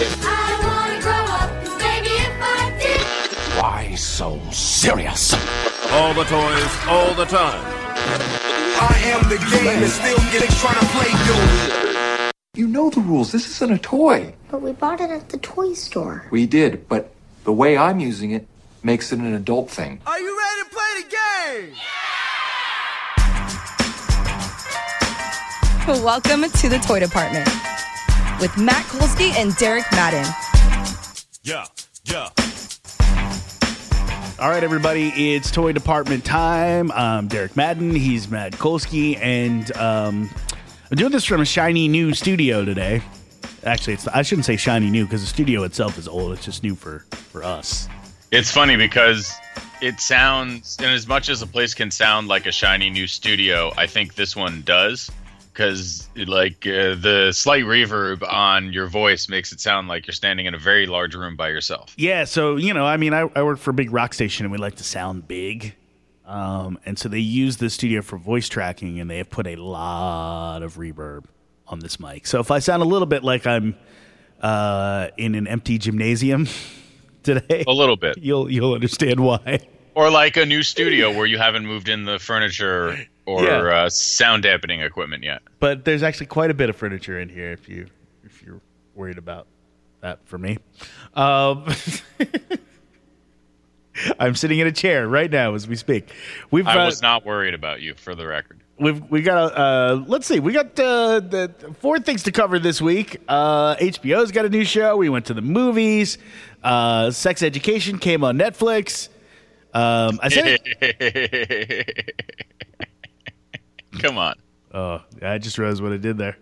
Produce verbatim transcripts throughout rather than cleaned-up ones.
I wanna grow up, 'cause maybe if I did. Why so serious? All the toys, all the time. I am the game and still getting trying to play you. You know the rules. This isn't a toy. But we bought it at the toy store. We did, but the way I'm using it makes it an adult thing. Are you ready to play the game? Welcome to the Toy Department with Matt Kolsky and Derek Madden. Yeah, yeah. All right, everybody, it's Toy Department time. I'm Derek Madden. He's Matt Kolsky, and um, I'm doing this from a shiny new studio today. Actually, it's I shouldn't say shiny new because the studio itself is old. It's just new for, for us. It's funny because it sounds, and as much as a place can sound like a shiny new studio, I think this one does. Because like uh, the slight reverb on your voice makes it sound like you're standing in a very large room by yourself. Yeah, so, you know, I mean, I, I work for a big rock station, and we like to sound big. Um, and so they use the studio for voice tracking, and they have put a lot of reverb on this mic. So if I sound a little bit like I'm uh, in an empty gymnasium today, A little bit. you'll you'll understand why. Or like a new studio where you haven't moved in the furniture or Yeah. uh, sound dampening equipment yet. But there's actually quite a bit of furniture in here if you if you're worried about that for me. Um, I'm sitting in a chair right now as we speak. We've I uh, was not worried about you, for the record. we've we got uh let's see, we got uh, the four things to cover this week. Uh, H B O's got a new show. We went to the movies. Uh, Sex Education came on Netflix. Um, I said it. Come on. Oh, I just realized what I did there.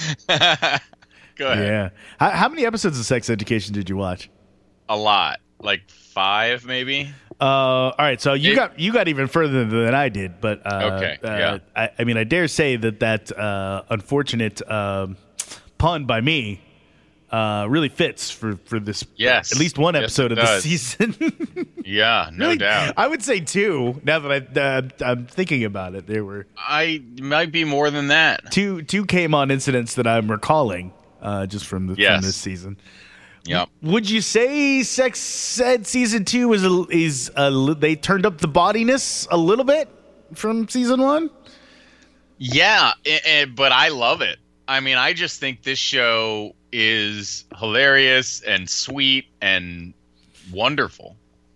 Go ahead. Yeah. How, how many episodes of Sex Education did you watch? A lot. Like five, maybe? Uh, all right, so you It- got you got even further than I did, but uh, Okay, uh, yeah. I, I mean, I dare say that that uh, unfortunate um pun by me uh, really fits for, for this. Yes. At least one Yes, episode it of the does. season. Yeah, no Really, doubt. I would say two. Now that I, uh, I'm thinking about it, there were I might be more than that. two two came on incidents that I'm recalling uh, just from the, Yes. from this season. Yep. Would you say Sex Ed season two is a, is a, li- they turned up the bodiness a little bit from season one? Yeah, a- a- but I love it. I mean, I just think this show is hilarious and sweet and wonderful.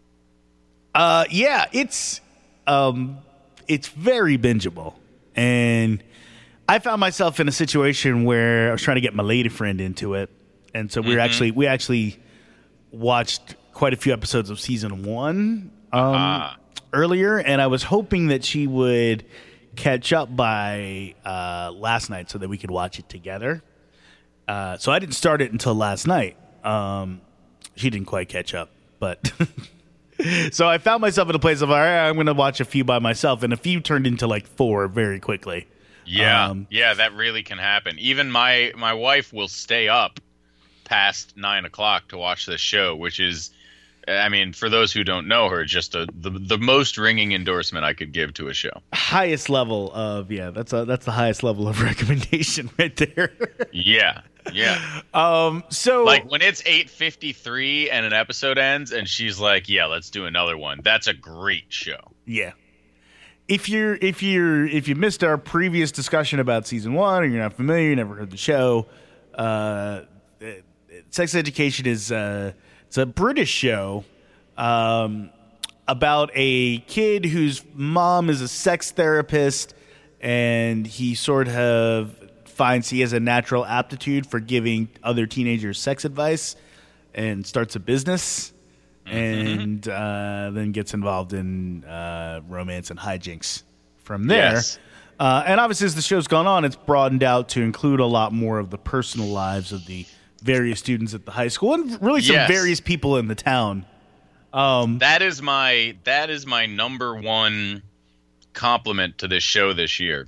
Uh, yeah, it's um, it's very bingeable, and I found myself in a situation where I was trying to get my lady friend into it, and so we were Mhm. actually we actually watched quite a few episodes of season one um, Ah. earlier, and I was hoping that she would catch up by uh, last night so that we could watch it together. Uh, so I didn't start it until last night. Um, she didn't quite catch up, but so I found myself in a place of, all right, I'm going to watch a few by myself, and a few turned into like four very quickly. Yeah, Um, yeah, that really can happen. Even my my wife will stay up past nine o'clock to watch this show, which is, I mean, for those who don't know her, just a, the the most ringing endorsement I could give to a show. Highest level of yeah, that's a, that's the highest level of recommendation right there. Yeah, yeah. um, so Like when it's eight fifty-three and an episode ends, and she's like, "Yeah, let's do another one." That's a great show. yeah. If you're if you're if you missed our previous discussion about season one, or you're not familiar, you never heard the show, uh, Sex Education is uh, it's a British show um, about a kid whose mom is a sex therapist, and he sort of finds he has a natural aptitude for giving other teenagers sex advice, and starts a business. And uh, then gets involved in uh, romance and hijinks from there. Yes. Uh, and obviously, as the show's gone on, it's broadened out to include a lot more of the personal lives of the various students at the high school, and really some Yes. various people in the town. Um, That is my that is my number one compliment to this show this year.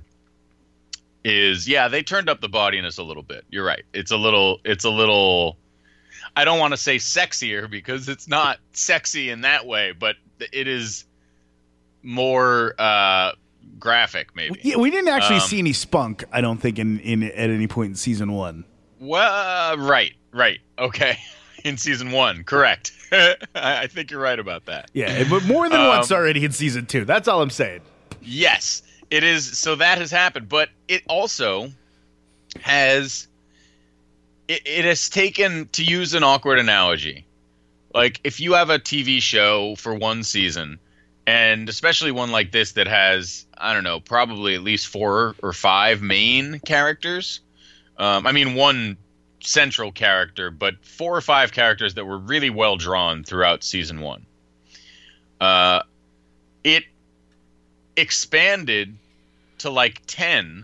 Is yeah, they turned up the bodiness a little bit. You're right. It's a little it's a little I don't want to say sexier because it's not sexy in that way, but it is more uh, graphic, maybe. yeah, we didn't actually Um, see any spunk, I don't think, in, in at any point in season one. Well, uh, right, Right. Okay. In season one, correct. I, I think you're right about that. Yeah, but more than Um, once already in season two. That's all I'm saying. Yes, it is. So that has happened, but it also has. It, it has taken, to use an awkward analogy, like if you have a T V show for one season, and especially one like this that has, I don't know, probably at least four or five main characters. Um, I mean, one central character, but four or five characters that were really well drawn throughout season one. Uh, it expanded to like ten,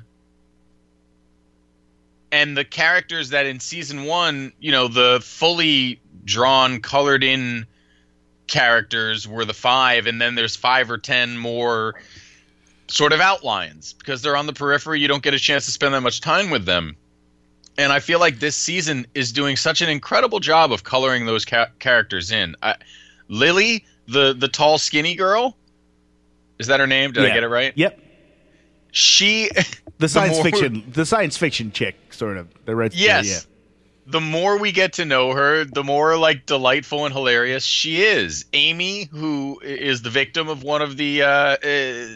and the characters that in season one, you know, the fully drawn, colored in characters were the five, and then there's five or ten more sort of outlines because they're on the periphery. You don't get a chance to spend that much time with them. And I feel like this season is doing such an incredible job of coloring those ca- characters in. I, Lily, the the tall, skinny girl, is that her name? Did Yeah. I get it right? Yep. She, The science more- fiction, the science fiction chick, sort of. The red. yes. Yeah. The more we get to know her, the more like delightful and hilarious she is. Amy, who is the victim of one of the uh, uh,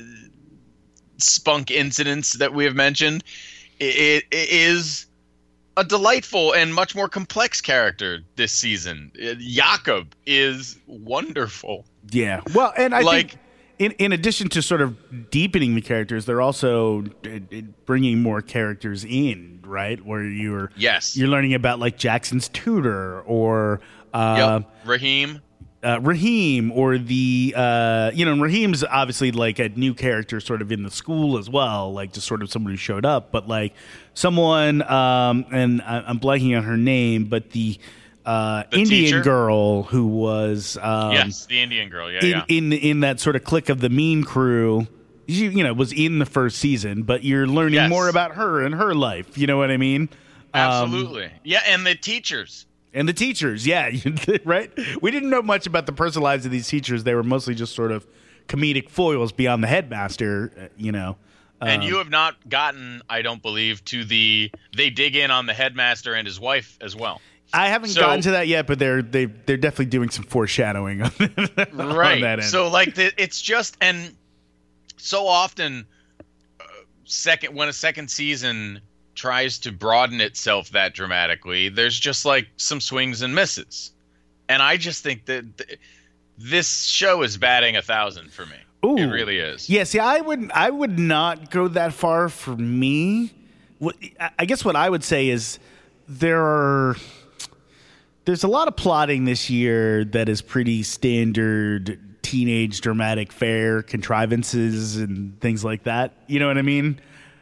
spunk incidents that we have mentioned, it, it is a delightful and much more complex character this season. Uh, Jakob is wonderful. Yeah. Well, and I Like- think in in addition to sort of deepening the characters, they're also uh, uh, bringing more characters in, right? Where you're Yes. you're learning about like Jackson's tutor or uh, Yep. Raheem. uh, Raheem or the uh, you know Raheem's obviously like a new character sort of in the school as well, like just sort of someone who showed up, but like someone um, and I, I'm blanking on her name, but the. Uh, The Indian teacher? girl who was um, Yes, the Indian girl. Yeah, in, yeah. in in that sort of clique of the mean crew, you, you know, was in the first season, but you're learning Yes. more about her and her life. You know what I mean? Um, Absolutely. Yeah, and the teachers. and the teachers, yeah, right. We didn't know much about the personal lives of these teachers. They were mostly just sort of comedic foils beyond the headmaster. uh, You know. And Um, you have not gotten, I don't believe, to the they dig in on the headmaster and his wife as well. I haven't So- gotten to that yet, but they're they they're definitely doing some foreshadowing on, on Right. that end. So like the, it's just and so often uh, second when a second season tries to broaden itself that dramatically, there's just like some swings and misses. And I just think that th- this show is batting a thousand for me. Ooh. It really is. Yeah, see, I would I would not go that far for me. What I- I guess what I would say is there are there's a lot of plotting this year that is pretty standard teenage dramatic fare contrivances and things like that. You know what I mean?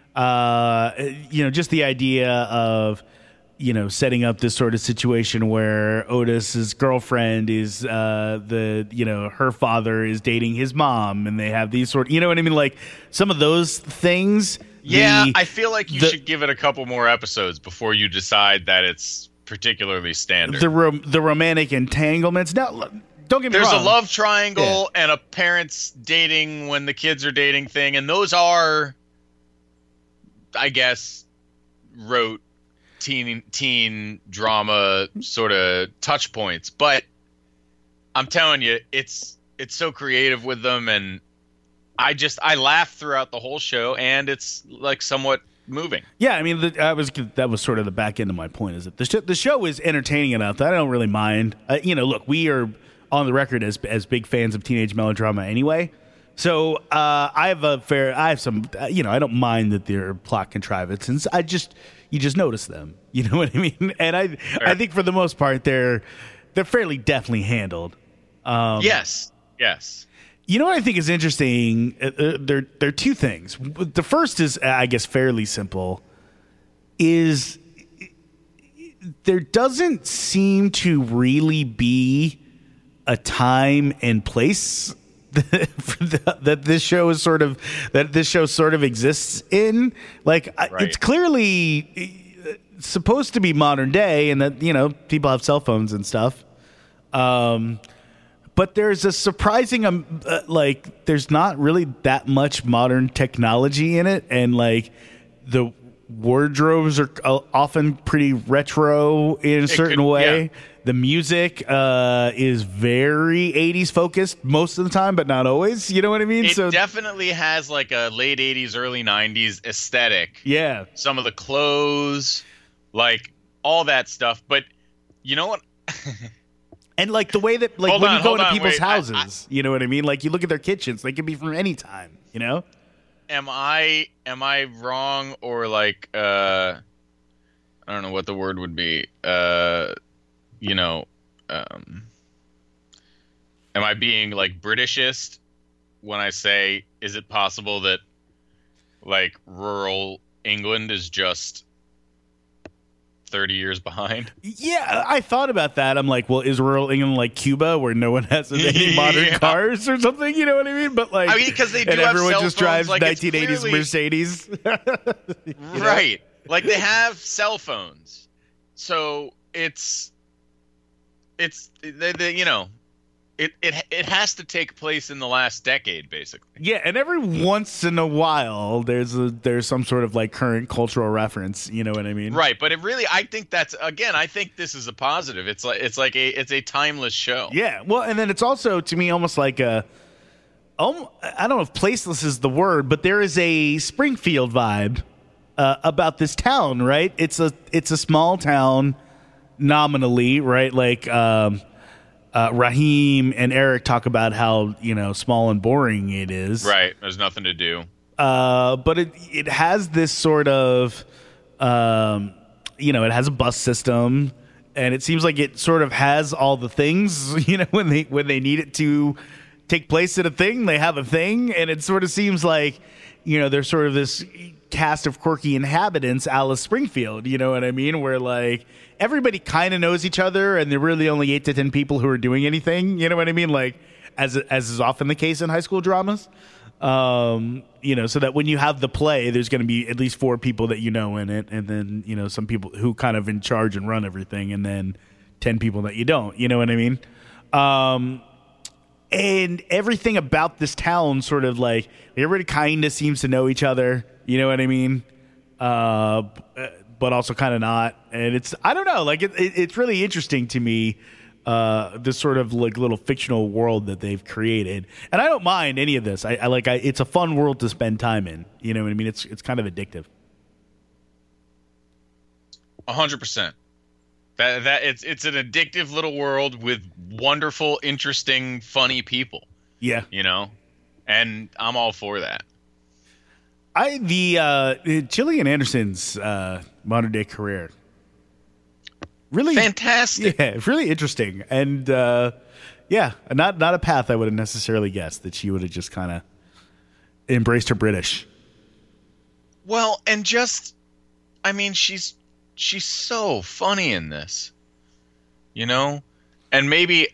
Uh, you know, just the idea of you know, setting up this sort of situation where Otis's girlfriend is uh, the, you know, her father is dating his mom, and they have these sort, you know what I mean? Like some of those things. Yeah, the- I feel like you the- should give it a couple more episodes before you decide that it's particularly standard. the rom- the romantic entanglements. Now, look, don't get me There's wrong. a love triangle and a parents dating when the kids are dating thing, and those are, I guess, rote teen teen drama sort of touch points. But I'm telling you, it's it's so creative with them, and I just I laugh throughout the whole show, and it's like somewhat moving. Yeah, I mean, the, I was that was sort of the back end of my point. Is that the show, the show is entertaining enough that I don't really mind. Uh, you know, look, we are on the record as as big fans of teenage melodrama anyway. So uh, I have a fair, I have some, uh, you know, I don't mind that there are plot contrivances. I just, you just notice them. You know what I mean? And I, I think for the most part, they're they're fairly deftly handled. Um, Yes, yes. You know what I think is interesting? Uh, uh, there, there are two things. The first is, uh, I guess, fairly simple. Is there doesn't seem to really be a time and place for the, that this show is sort of that this show sort of exists in. Like, I- Right. it's clearly uh, supposed to be modern day, and that you know people have cell phones and stuff. Um. But there's a surprising, um, uh, like, there's not really that much modern technology in it, and like the wardrobes are uh, often pretty retro in a certain could- way. yeah. The music uh, is very eighties focused most of the time, but not always. You know what I mean? It so definitely has like a late eighties, early nineties aesthetic. yeah, Some of the clothes, like all that stuff. But you know what? and like the way that like Hold when on, you go hold into on, people's wait, I- houses, you know what I mean? Like you look at their kitchens, they could be from any time. You know? Am I am I wrong or like uh I don't know what the word would be. Uh you know, um am I being like Britishist when I say is it possible that like rural England is just thirty years behind? Yeah, I thought about that. I'm like, well, is rural England like Cuba, where no one has any modern Yeah. cars or something? You know what I mean? But like, I mean, 'cause they do and have everyone cell just phones, drives like, it's nineteen eighties clearly- Mercedes. Right. Like they have cell phones. So it's it's they, they, you know, it, it it has to take place in the last decade basically. Yeah, and every once in a while, there's a there's some sort of like current cultural reference. You know what I mean? Right, but it really I think that's again, I think this is a positive. It's like it's like a it's a timeless show. Yeah. Well, and then it's also to me almost like a. Um, I don't know if placeless is the word, but there is a Springfield vibe uh, about this town, right? It's a it's a small town, nominally, right? Like um, uh, Raheem and Eric talk about how you know small and boring it is, Right. There's nothing to do. uh, but it it has this sort of, um, you know, it has a bus system, and it seems like it sort of has all the things. You know, when they when they need it to take place at a thing, they have a thing, and it sort of seems like, you know, there's sort of this cast of quirky inhabitants, Alice Springfield. You know what I mean? Where like everybody kind of knows each other, and there are really only eight to ten people who are doing anything. You know what I mean? Like as as is often the case in high school dramas. Um, you know, so that when you have the play, there's going to be at least four people that you know in it, and then you know some people who kind of in charge and run everything, and then ten people that you don't. You know what I mean? Um, and everything about this town sort of like everybody kind of seems to know each other. You know what I mean? Uh, but also kind of not. And it's I don't know. Like it, it, it's really interesting to me. Uh, this sort of like little fictional world that they've created, and I don't mind any of this. I, I like I, it's a fun world to spend time in. You know what I mean? It's it's kind of addictive. A hundred percent. That that it's it's an addictive little world with wonderful, interesting, funny people. Yeah, You know, and I'm all for that. I the uh, Gillian Anderson's uh, modern day career really Fantastic. Yeah, really interesting, and uh, yeah, not not a path I would have necessarily guessed that she would have just kind of embraced her British. Well, and just, I mean, she's she's so funny in this, you know, and maybe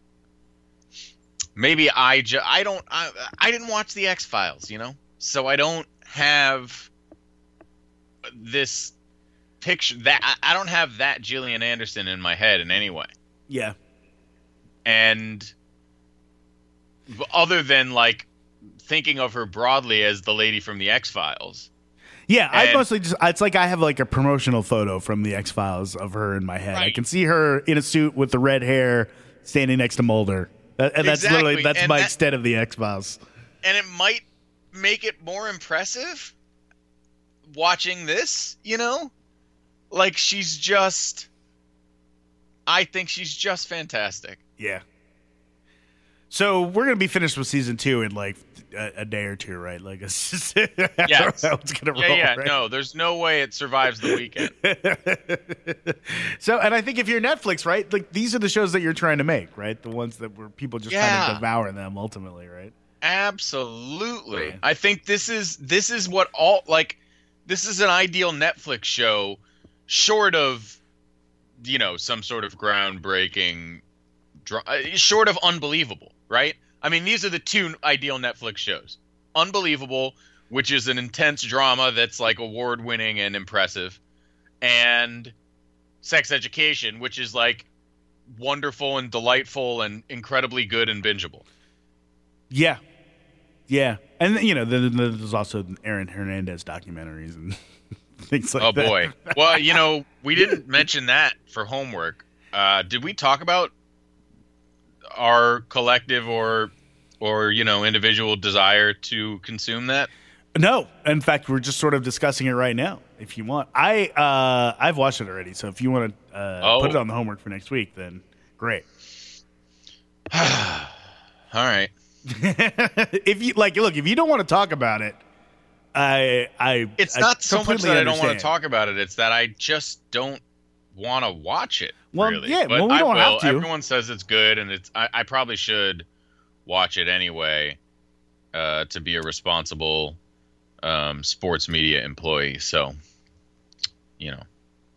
maybe I ju- I don't I I didn't watch the X-Files, you know, so I don't have this picture that I, I don't have that Gillian Anderson in my head in any way, Yeah, and other than like thinking of her broadly as the lady from the X-Files. yeah. I And- mostly just it's like I have like a promotional photo from the X Files of her in my head. I Right. can see her in a suit with the red hair, standing next to Mulder, That- and that's Exactly, literally that's and my that- extent of the X Files. And it might make it more impressive watching this, you know? Like, she's just. I think she's just fantastic. Yeah. So we're gonna be finished with season two in like a, a day or two, right? Like, it's just Yes. how it's gonna Yeah, roll. yeah, right? no, there's no way it survives the weekend. So, and I think if you're Netflix, right, like these are the shows that you're trying to make, right? The ones that where people just kind Yeah. of devour them ultimately, right? Absolutely. Right. I think this is this is what all like this is an ideal Netflix show, short of, you know, some sort of groundbreaking, dra- uh, short of Unbelievable, right? I mean, these are the two ideal Netflix shows. Unbelievable, which is an intense drama that's like award-winning and impressive, and Sex Education, which is like wonderful and delightful and incredibly good and bingeable. Yeah, yeah, and you know, then then there's also Aaron Hernandez documentaries and things like Oh that. boy. Well, you know, we didn't mention that for homework. Uh, did we talk about our collective or or you know individual desire to consume that? No, in fact, we're just sort of discussing it right now. If you want, I uh, I've watched it already. So if you want to uh, Oh. put it on the homework for next week, then great. All right. If you like, look, if you don't want to talk about it, I I It's I not so much completely that I don't want to understand. talk about it. It's that I just don't want to watch it. Well, really. yeah, but well, we I don't will. have to. Everyone says it's good, and it's. I, I probably should watch it anyway uh, to be a responsible um, sports media employee. So, you know.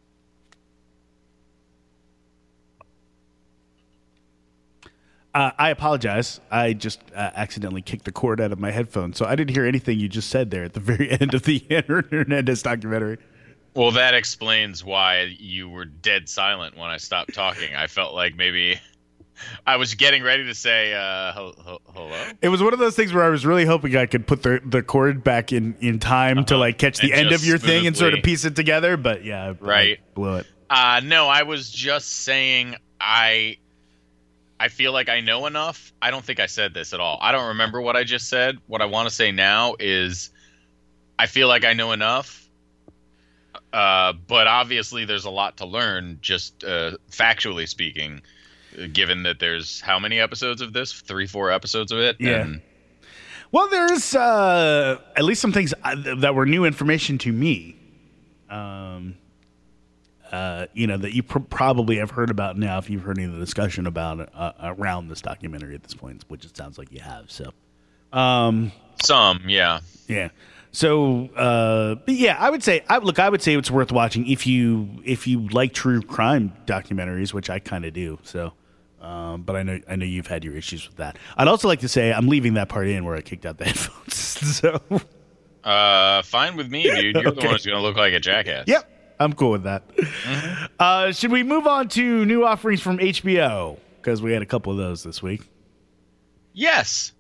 Uh, I apologize. I just uh, accidentally kicked the cord out of my headphones, so I didn't hear anything you just said there at the very end of the Hernandez documentary. Well, that explains why you were dead silent when I stopped talking. I felt like maybe I was getting ready to say uh, hel- hel- hello. It was one of those things where I was really hoping I could put the, the cord back in, in time to Uh-huh. like catch the And end just of your thing and sort of smoothly- piece it together, but yeah, I, Right. I blew it. Uh, no, I was just saying I I feel like I know enough. I don't think I said this at all. I don't remember what I just said. What I want to say now is I feel like I know enough. Uh, but obviously there's a lot to learn, just uh, factually speaking, uh, given that there's how many episodes of this? Three, four episodes of it? Yeah. And Well, there's uh, at least some things uh, that were new information to me. Um, uh, you know, that you pr- probably have heard about now if you've heard any of the discussion about it uh, around this documentary at this point, which it sounds like you have. So, um, some, yeah. yeah. So, uh, but yeah, I would say, I, look, I would say it's worth watching if you if you like true crime documentaries, which I kind of do. So, um, but I know I know you've had your issues with that. I'd also like to say I'm leaving that part in where I kicked out the headphones. So, Uh, fine with me, dude. You're the Okay. one who's going to look like a jackass. yep, I'm cool with that. Uh, should we move on to new offerings from H B O? Because we had a couple of those this week. Yes.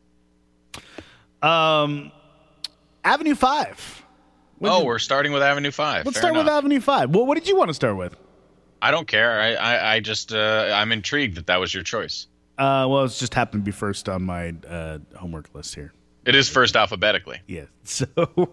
Um, Avenue Five. What Oh, did- we're starting with Avenue five. let's Fair start with enough. Avenue Five. Well, what did you want to start with? I don't care. I, I, I just, uh, I'm intrigued that that was your choice. Uh, well, it's just happened to be first on my uh, homework list here. It is first alphabetically. Yeah. So,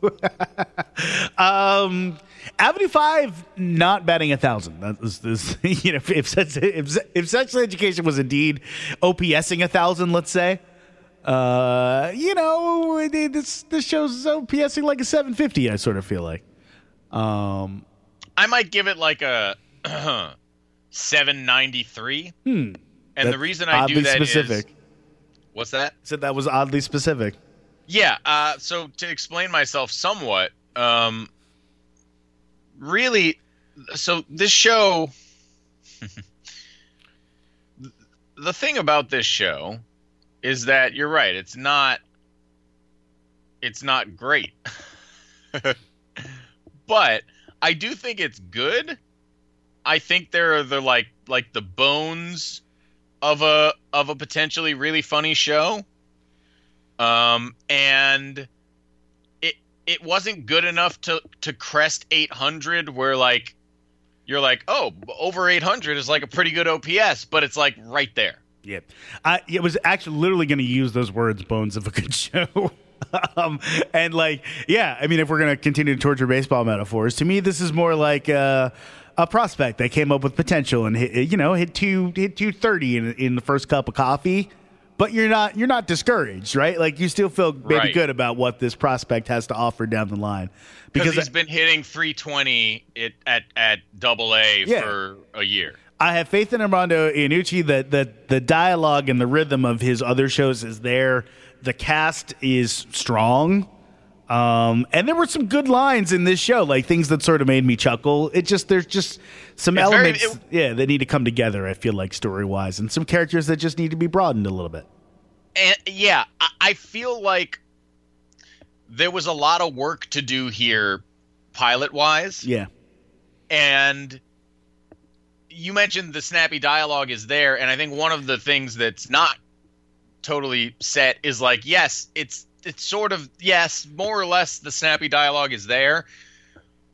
um, Avenue Five not batting a thousand. That was this. You know, if if, sex, if if sexual education was indeed OPSing a thousand, let's say, uh, you know, it- this this show's OPSing like a seven fifty. I sort of feel like. Um, I might give it like a seven ninety-three. Hmm. And that's the reason I do oddly that is specific. what's that? Said that was oddly specific. Yeah. Uh, so to explain myself somewhat, um, really, so this show, the thing about this show is that you're right. It's not, it's not great, but I do think it's good. I think there are the like, like the bones of a, of a potentially really funny show. Um, and it it wasn't good enough to, to crest eight hundred where, like, you're like, oh, over eight hundred is, like, a pretty good O P S, but it's, like, right there. Yeah, I it was actually literally going to use those words, "bones of a good show." um, and like, yeah, I mean, if we're going to continue to torture baseball metaphors, to me, this is more like uh, a prospect that came up with potential and hit, you know, hit two hit two thirty in in the first cup of coffee. But you're not you're not discouraged, right? Like you still feel maybe Right. good about what this prospect has to offer down the line, Because he's been hitting three twenty it, at, at double A Yeah. for a year. I have faith in Armando Iannucci that the, the dialogue and the rhythm of his other shows is there. The cast is strong. Um, and there were some good lines in this show, like things that sort of made me chuckle. It just there's just some It's very- elements, it- yeah, that need to come together. I feel like story wise, and some characters that just need to be broadened a little bit. And yeah, I, I feel like there was a lot of work to do here pilot wise. Yeah, And you mentioned the snappy dialogue is there, and I think one of the things that's not totally set is like, yes, it's it's sort of yes, more or less the snappy dialogue is there,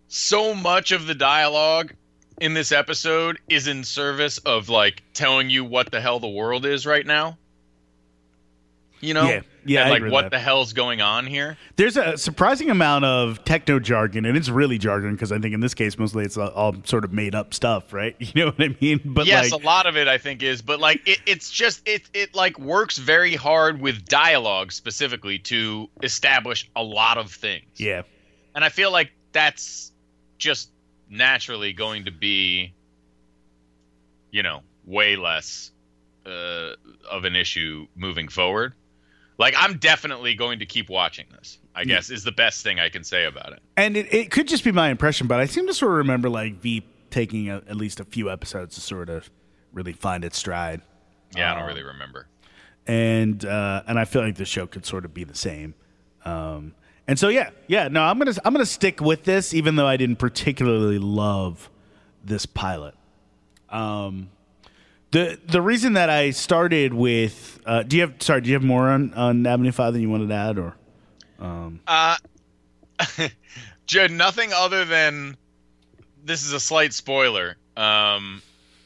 so much of the dialogue in this episode is in service of like telling you what the hell the world is right now. You know? Yeah, yeah, and, I like agree with what that. the hell's going on here. There's a surprising amount of techno jargon, and it's really jargon because I think in this case mostly it's all, all sort of made up stuff, right? You know what I mean? But yes, like, a lot of it I think is, but like it, it's just it it like works very hard with dialogue specifically to establish a lot of things. yeah, And I feel like that's just naturally going to be, you know, way less uh, of an issue moving forward. Like, I'm definitely going to keep watching this, I guess, is the best thing I can say about it. and it, it could just be my impression, but I seem to sort of remember like V taking a, at least a few episodes to sort of really find its stride. Yeah, I don't really remember. and uh, and I feel like the show could sort of be the same. Um, and so yeah, yeah, no, I'm gonna I'm gonna stick with this, even though I didn't particularly love this pilot. Um, the the reason that I started with uh, do you have sorry do you have more on on Avenue Five than you wanted to add or Uh, Judd, nothing other than this is a slight spoiler. Um,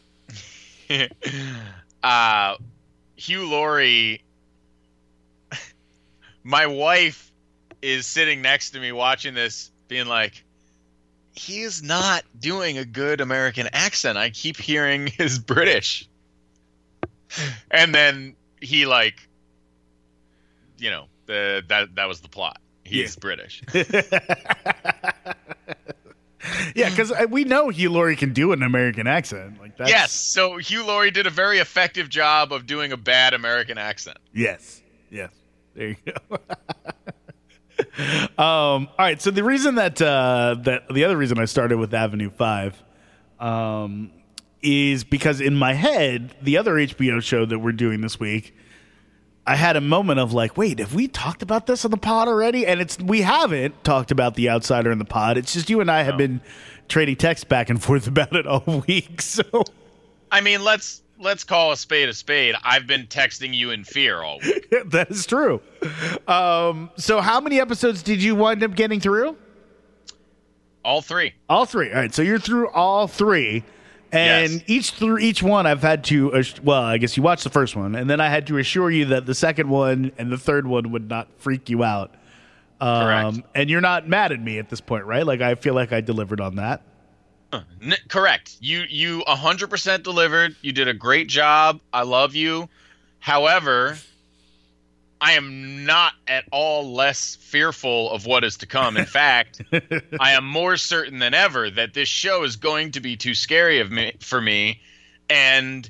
uh, Hugh Laurie, my wife is sitting next to me watching this, being like, he is not doing a good American accent. I keep hearing his British. And then he like, you know, the that that was the plot. He's Yeah. British. yeah, because we know Hugh Laurie can do an American accent like that. Yes, so Hugh Laurie did a very effective job of doing a bad American accent. Yes. Yes. There you go. um, all right. So the reason that uh, that the other reason I started with Avenue Five um, is because in my head, the other H B O show that we're doing this week, I had a moment of like, wait, have we talked about this on the pod already? And it's we haven't talked about The Outsider in the pod. It's just you and I have No. been trading texts back and forth about it all week. So I mean, let's let's call a spade a spade. I've been texting you in fear all week. that is true. Um, so how many episodes did you wind up getting through? All three. All three. All right. So you're through all three. And Yes. each through each one, I've had to, ass- well, I guess you watched the first one, and then I had to assure you that the second one and the third one would not freak you out. Um, Correct. And you're not mad at me at this point, right? Like, I feel like I delivered on that. N- correct. You you one hundred percent delivered. You did a great job. I love you. However, I am not at all less fearful of what is to come. In fact, I am more certain than ever that this show is going to be too scary of me for me, and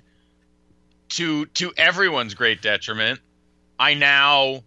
to to everyone's great detriment, I now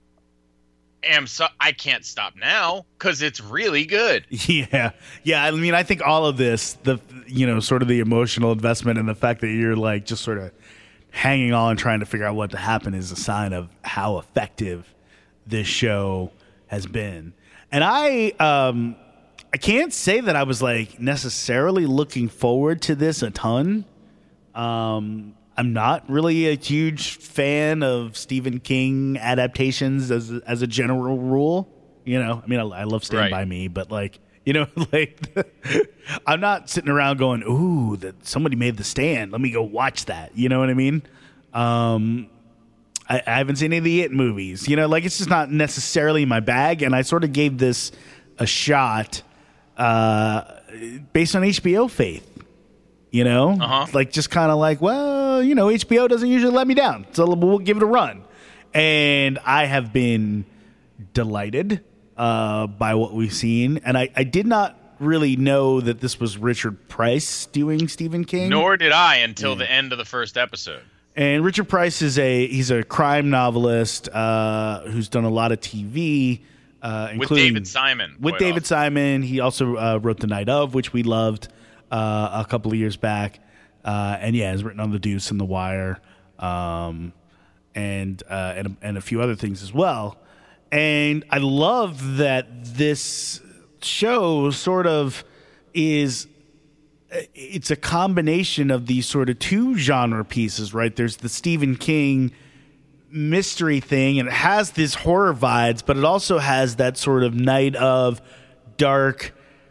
am so I can't stop now because it's really good. Yeah. Yeah. I mean, I think all of this, the, you know, sort of the emotional investment and the fact that you're like just sort of hanging on trying to figure out what to happen is a sign of how effective this show has been. And I, um, I can't say that I was like necessarily looking forward to this a ton. Um, I'm not really a huge fan of Stephen King adaptations as a, as a general rule. You know, I mean, I, I love Stand Right. By Me, but like, you know, like I'm not sitting around going, "Ooh, that somebody made The Stand. Let me go watch that." You know what I mean? Um, I, I haven't seen any of the It movies. You know, like it's just not necessarily my bag. And I sort of gave this a shot uh, based on H B O faith. You know, Uh-huh. like just kind of like, well, you know, H B O doesn't usually let me down, so we'll give it a run. And I have been delighted uh, by what we've seen, and I, I did not really know that this was Richard Price doing Stephen King. Nor did I until the end of the first episode. And Richard Price is a he's a crime novelist uh, who's done a lot of T V, uh, With including David Simon. With quite David often. Simon, he also uh, wrote The Night Of, which we loved uh, a couple of years back, uh, and yeah, has written on The Deuce and The Wire, um, and uh, and and a few other things as well. And I love that this show sort of is. It's a combination of these sort of two genre pieces, right? There's the Stephen King mystery thing, and it has these horror vibes, but it also has that sort of Night of dark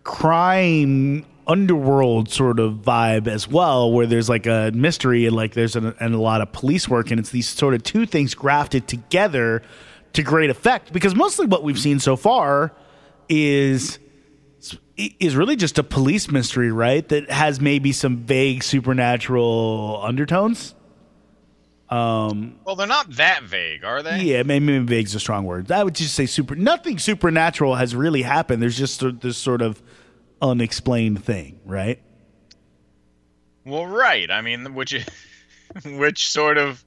crime underworld sort of vibe as well, where there's like a mystery and like there's an, and a lot of police work, and it's these sort of two things grafted together to great effect. Because mostly what we've seen so far is is really just a police mystery, right? That has maybe some vague supernatural undertones. Um, well, they're not that vague, are they? Yeah, maybe, maybe vague's a strong word. I would just say super. Nothing supernatural has really happened. There's just this sort of unexplained thing, right? Well, right. I mean, which which sort of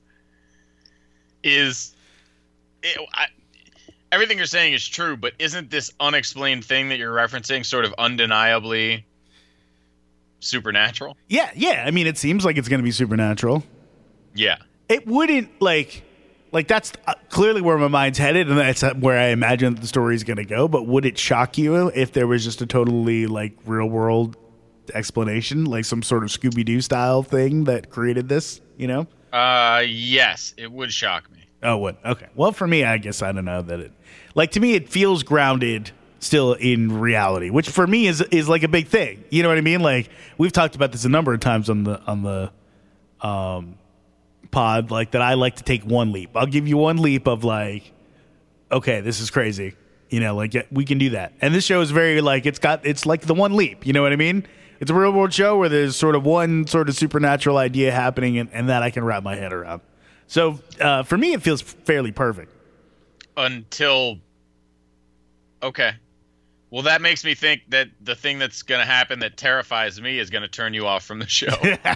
is it, I, everything you're saying is true, but isn't this unexplained thing that you're referencing sort of undeniably supernatural? Yeah, yeah. I mean, it seems like it's going to be supernatural. Yeah. It wouldn't, like, like that's clearly where my mind's headed, and that's where I imagine the story is going to go. But would it shock you if there was just a totally, like, real-world explanation, like some sort of Scooby-Doo style thing that created this, you know? Uh, yes, it would shock me. Oh, what? Okay. Well, for me, I guess I don't know that it, like, to me, it feels grounded still in reality, which for me is is like a big thing. You know what I mean? Like, we've talked about this a number of times on the on the um pod, like that I like to take one leap. I'll give you one leap of like, okay, this is crazy. You know, like yeah, we can do that. And this show is very like it's got it's like the one leap. You know what I mean? It's a real world show where there's sort of one sort of supernatural idea happening, and, and that I can wrap my head around. So uh, for me, it feels fairly perfect. Until, okay. Well, that makes me think that the thing that's going to happen that terrifies me is going to turn you off from the show.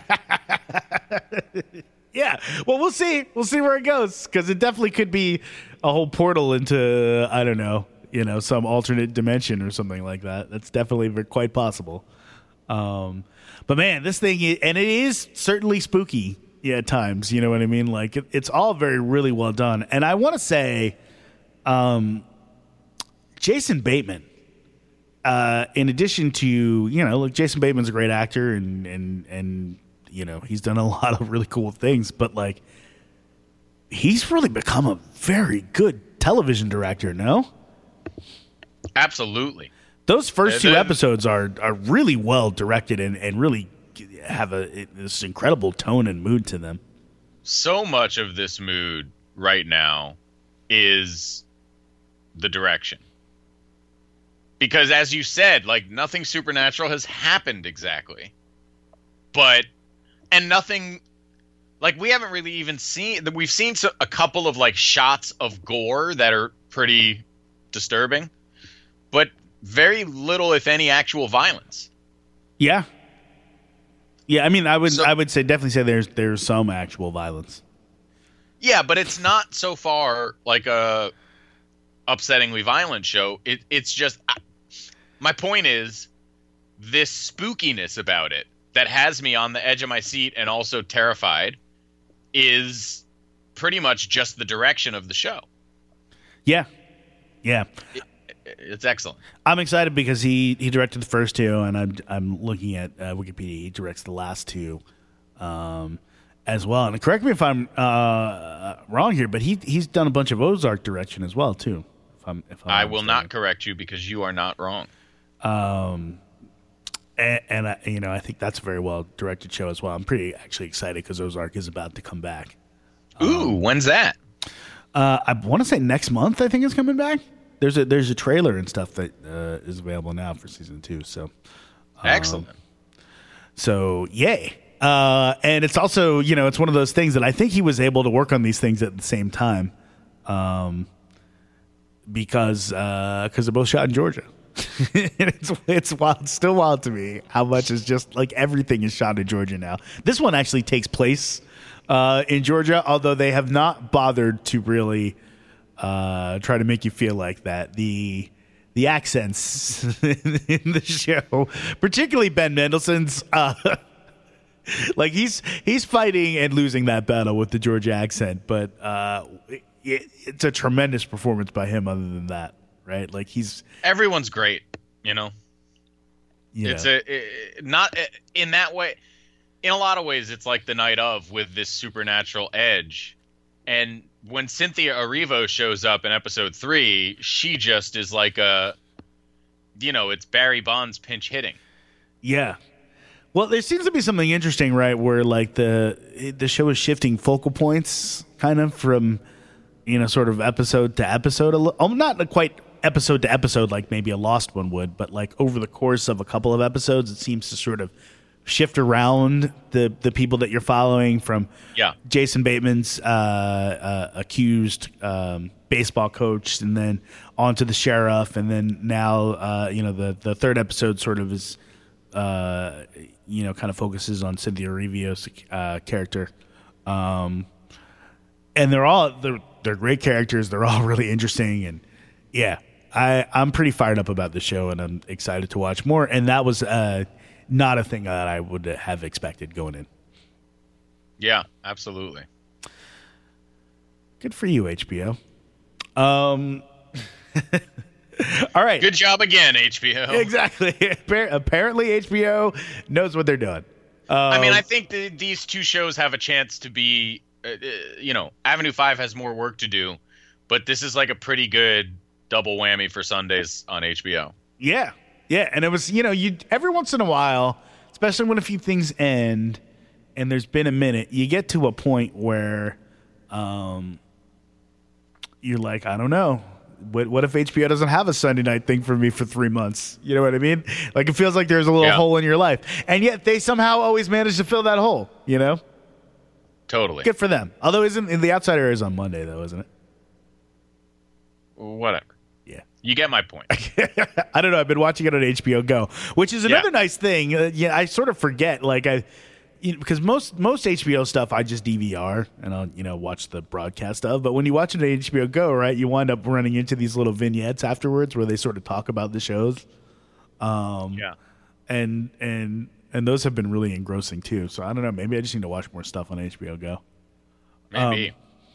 Yeah. Well, we'll see. We'll see where it goes, because it definitely could be a whole portal into, I don't know, you know, some alternate dimension or something like that. That's definitely very, quite possible. Um, but man, this thing, and it is certainly spooky. Yeah, at times, you know what I mean? Like, it, it's all very, really well done. And I want to say, um, Jason Bateman, uh, in addition to, you know, look, Jason Bateman's a great actor, and, and, and, you know, he's done a lot of really cool things, but, like, he's really become a very good television director, no? Absolutely. Those first two then, episodes are, are really well directed and, and really have a this incredible tone and mood to them. So much of this mood right now is the direction. Because as you said, like, nothing supernatural has happened exactly. But, and nothing, like, we haven't really even seen, we've seen a couple of, like, shots of gore that are pretty disturbing. But very little, if any, actual violence. Yeah. Yeah, I mean, I would So- I would say definitely say there's there's some actual violence. Yeah, but it's not so far like a upsettingly violent show. It, it's just, my point is this spookiness about it that has me on the edge of my seat and also terrified is pretty much just the direction of the show. Yeah. Yeah. It, it's excellent. I'm excited because he, he directed the first two, and I'm I'm looking at uh, Wikipedia. He directs the last two um, as well. And correct me if I'm uh, wrong here, but he he's done a bunch of Ozark direction as well too. If I'm, if I'm I will not mistaken. correct you because you are not wrong. Um, and, and I, you know, I think that's a very well directed show as well. I'm pretty actually excited because Ozark is about to come back. Ooh, when's that? Uh, I want to say next month. I think it's coming back. There's a there's a trailer and stuff that uh, is available now for season two. So um, Excellent. So yay. Uh, and it's also, you know, it's one of those things that I think he was able to work on these things at the same time, um, because uh, because they're both shot in Georgia. it's it's wild, it's still wild to me how much is just like everything is shot in Georgia now. This one actually takes place uh, in Georgia, although they have not bothered to really uh, try to make you feel like that. The the accents in the show, particularly Ben Mendelsohn's, uh, like he's he's fighting and losing that battle with the Georgia accent, but uh, it, it's a tremendous performance by him. Other than that, right? Like he's Everyone's great, you know. you It's know, a it, not in that way. In a lot of ways, it's like the night of with this supernatural edge. And when Cynthia Erivo shows up in episode three, she just is like a you know, it's Barry Bonds pinch hitting. Yeah. Well, there seems to be something interesting, right, where like the the show is shifting focal points kind of from, you know, sort of episode to episode. A li- oh, not quite episode to episode like maybe a Lost one would, but like over the course of a couple of episodes, it seems to sort of shift around the, the people that you're following from Yeah. Jason Bateman's uh, uh, accused um, baseball coach, and then on to the sheriff, and then now, uh, you know, the, the third episode sort of is, uh, you know, kind of focuses on Cynthia Erivo's uh, character. Um, and they're all, they're, they're great characters. They're all really interesting. And yeah, I, I'm pretty fired up about the show, and I'm excited to watch more. And that was uh, not a thing that I would have expected going in. Yeah, absolutely. Good for you, H B O. Um, all right. Good job again, H B O. Exactly. Appar- Apparently, H B O knows what they're doing. Um, I mean, I think the, these two shows have a chance to be, uh, uh, you know, Avenue five has more work to do, but this is like a pretty good double whammy for Sundays on H B O. Yeah. Yeah. And it was, you know, you every once in a while, especially when a few things end and there's been a minute, you get to a point where um, you're like, I don't know. What, what if H B O doesn't have a Sunday night thing for me for three months? You know what I mean? Like, it feels like there's a little Yeah. hole in your life. And yet they somehow always manage to fill that hole, you know? Totally. Good for them. Although isn't in the Outsider is on Monday, though, isn't it? Whatever. Yeah. You get my point. I don't know. I've been watching it on H B O Go, which is another Yeah. nice thing. Uh, yeah, I sort of forget, like I, you know, because most most H B O stuff I just D V R and I'll you know watch the broadcast of. But when you watch it on H B O Go, right, you wind up running into these little vignettes afterwards where they sort of talk about the shows. Um, Yeah. and and and those have been really engrossing too. So I don't know. Maybe I just need to watch more stuff on H B O Go. Maybe.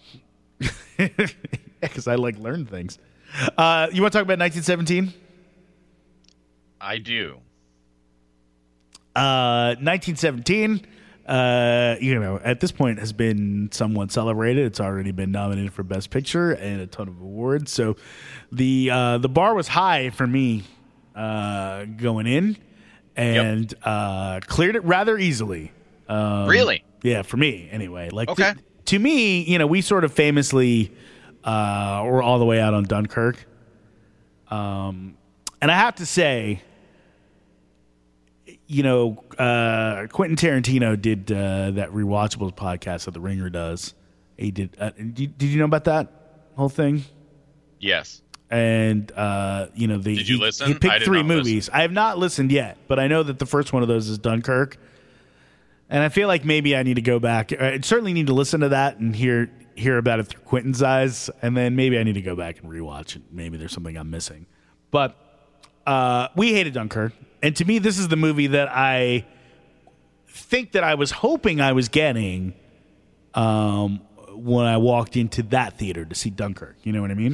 Because I like learn things. Uh, you want to talk about nineteen seventeen? I do. Uh, nineteen seventeen, uh, you know, at this point has been somewhat celebrated. It's already been nominated for Best Picture and a ton of awards. So the uh, the bar was high for me uh, going in, and yep. uh, cleared it rather easily. Um, really? Yeah, for me anyway. Like okay. to, to me, you know, we sort of famously uh, were all the way out on Dunkirk. Um, and I have to say, you know, uh, Quentin Tarantino did uh, that Rewatchables podcast that The Ringer does. He did. Uh, did. Did you know about that whole thing? Yes. And uh, you know, the did you he, listen? he picked I did three not movies. Listen. I have not listened yet, but I know that the first one of those is Dunkirk. And I feel like maybe I need to go back. I certainly need to listen to that and hear hear about it through Quentin's eyes, and then maybe I need to go back and rewatch it. Maybe there's something I'm missing. But uh, we hated Dunkirk, and to me, this is the movie that I think that I was hoping I was getting um, when I walked into that theater to see Dunkirk. You know what I mean?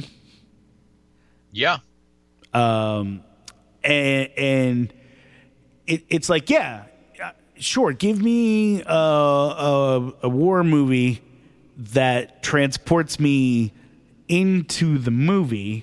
Yeah. Um, and and it, it's like, yeah. Sure, give me a, a, a war movie that transports me into the movie,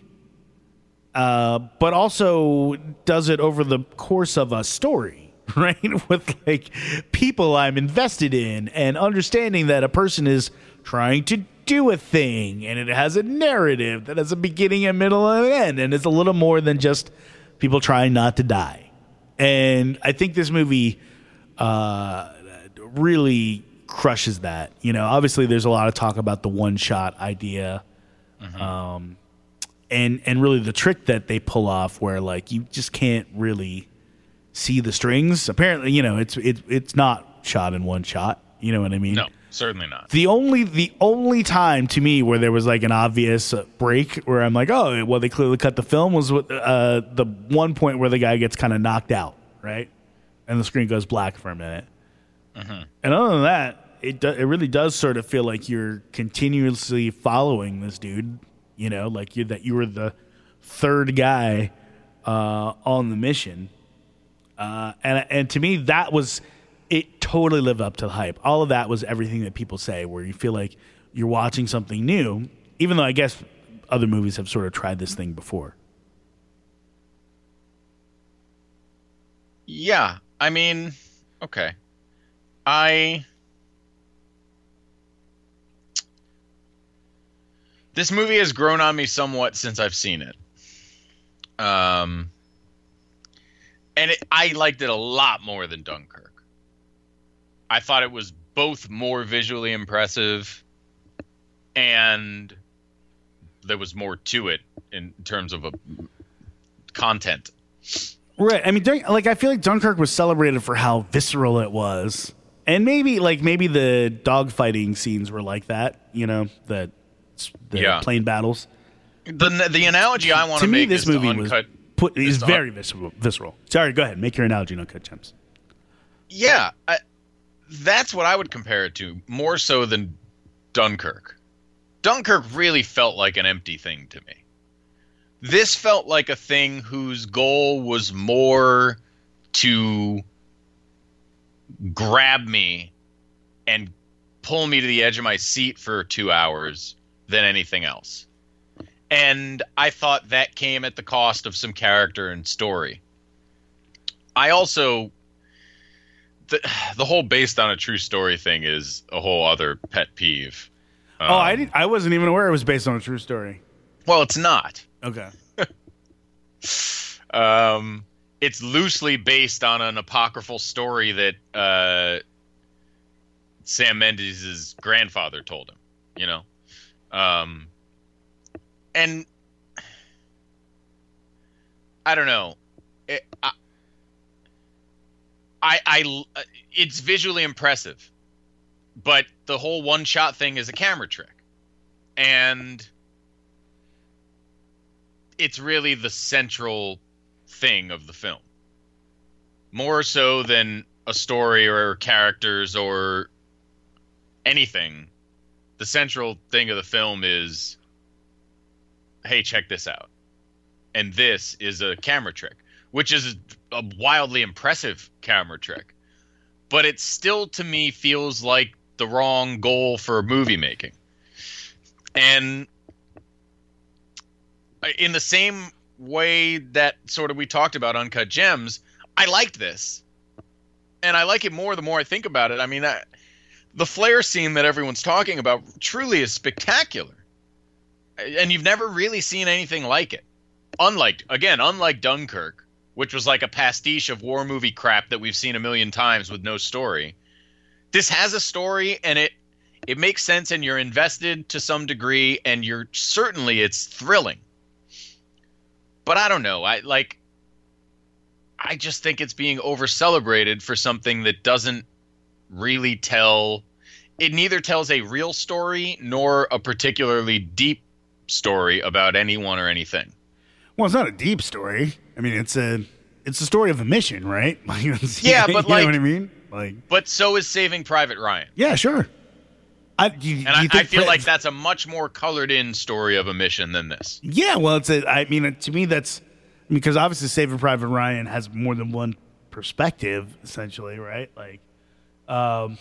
uh, but also does it over the course of a story, right? With like people I'm invested in and understanding that a person is trying to do a thing and it has a narrative that has a beginning, a middle, and an end, and it's a little more than just people trying not to die. And I think this movie Uh, really crushes that. You know, obviously there's a lot of talk about the one shot idea. Mm-hmm. Um, and, and really the trick that they pull off where like, you just can't really see the strings. Apparently, you know, it's, it, it's not shot in one shot. You know what I mean? No, certainly not. The only, the only time to me where there was like an obvious uh, break where I'm like, oh, well, they clearly cut the film was with, uh, the one point where the guy gets kind of knocked out. Right. And the screen goes black for a minute. Mm-hmm. And other than that, it do, it really does sort of feel like you're continuously following this dude. You know, like you that you were the third guy uh, on the mission. Uh, and and to me, that was it. Totally lived up to the hype. All of that was everything that people say, where you feel like you're watching something new, even though I guess other movies have sort of tried this thing before. Yeah, I mean, okay. I This movie has grown on me somewhat since I've seen it. Um and it, I liked it a lot more than Dunkirk. I thought it was both more visually impressive and there was more to it in terms of a content. Right. I mean, Dun- like I feel like Dunkirk was celebrated for how visceral it was, and maybe like maybe the dogfighting scenes were like that. You know, the the Yeah. plane battles. The the analogy I want To to me, make this is movie to was uncut. put is is to very visceral. Visceral. Sorry, go ahead. Make your analogy, no cut gems. Yeah, I, that's what I would compare it to, more so than Dunkirk. Dunkirk really felt like an empty thing to me. This felt like a thing whose goal was more to grab me and pull me to the edge of my seat for two hours than anything else. And I thought that came at the cost of some character and story. I also... The, the whole based on a true story thing is a whole other pet peeve. Um, oh, I didn't, I wasn't even aware it was based on a true story. Well, it's not. Okay. Um, it's loosely based on an apocryphal story that uh, Sam Mendes' grandfather told him, you know? Um, and I don't know. It, I, I, I, it's visually impressive, but the whole one-shot thing is a camera trick. And it's really the central thing of the film. More so than a story or characters or anything. The central thing of the film is, hey, check this out. And this is a camera trick, which is a wildly impressive camera trick. But it still, to me, feels like the wrong goal for movie making. And in the same way that sort of we talked about Uncut Gems, I liked this. And I like it more the more I think about it. I mean, I, the flare scene that everyone's talking about truly is spectacular. And you've never really seen anything like it. Unlike, again, unlike Dunkirk, which was like a pastiche of war movie crap that we've seen a million times with no story. This has a story, and it it makes sense, and you're invested to some degree, and you're certainly it's thrilling. But I don't know. I like. I just think it's being over celebrated for something that doesn't really tell. It neither tells a real story nor a particularly deep story about anyone or anything. Well, it's not a deep story. I mean, it's a it's a story of a mission, right? Yeah, but you like, know what I mean? Like, but so is Saving Private Ryan. yeah, sure. I, you, And you I, think I feel Pri- like that's a much more colored in story of a mission than this. Yeah, well, it's a. I mean, to me, that's because obviously Saving Private Ryan has more than one perspective, essentially, right? Like, um,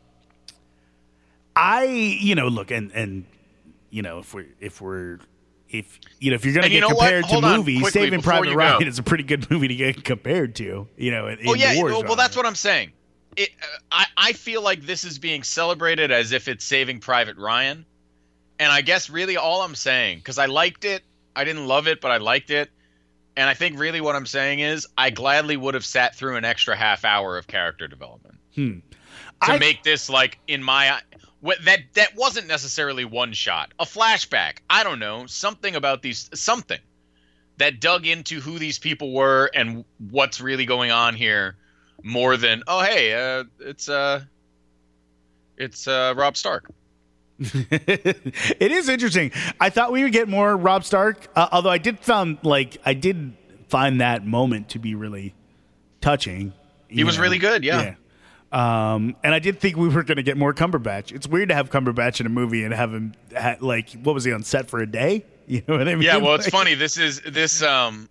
I, you know, look, and and you know, if we're if we're if you know if you're gonna And you get know what? compared to Hold on, movies, quickly, Saving before Private you Ryan go. is a pretty good movie to get compared to. You know, in, Oh in yeah, the war well, genre. well that's what I'm saying. It, uh, I I feel like this is being celebrated as if it's Saving Private Ryan, and I guess really all I'm saying, because I liked it, I didn't love it, but I liked it, and I think really what I'm saying is I gladly would have sat through an extra half hour of character development Hmm. to I- make this like in my what that that wasn't necessarily one shot, a flashback. I don't know, something about these something that dug into who these people were and what's really going on here. More than, oh hey, uh, it's uh, it's uh, Rob Stark. It is interesting. I thought we would get more Rob Stark, uh, although I did found like I did find that moment to be really touching. He was really good, yeah. yeah. Um, and I did think we were going to get more Cumberbatch. It's weird to have Cumberbatch in a movie and have him ha- like what was he on set for a day? You know what I mean? Yeah, well, it's Like- funny. This is this um,